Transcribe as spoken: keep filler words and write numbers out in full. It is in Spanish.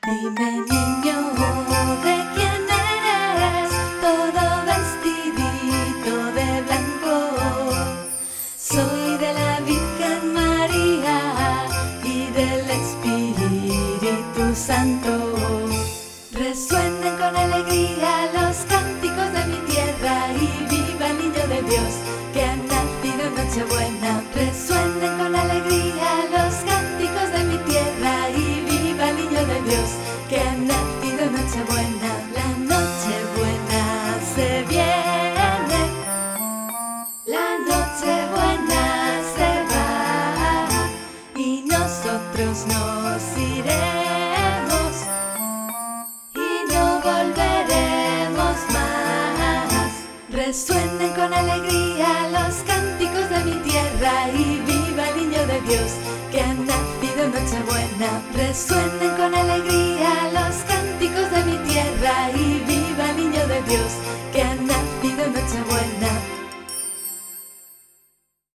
Dime, niño, ¿de quién eres? Todo vestidito de blanco. Soy de la Virgen María y del Espíritu Santo. Resuenen con alegría los cánticos de mi tierra y viva el niño de Dios que ha nacido en Nochebuena. Resuenen con alegría los cánticos de mi tierra y viva el niño de Dios que ha nacido en Nochebuena. La Nochebuena se viene, la Nochebuena se va y nosotros nos iremos y no volveremos más. Resuenen con alegría los cánticos de mi tierra y viva el niño de Dios que ha nacido en Nochebuena. Resuenen con alegría los cánticos de mi tierra y viva el niño de Dios que ha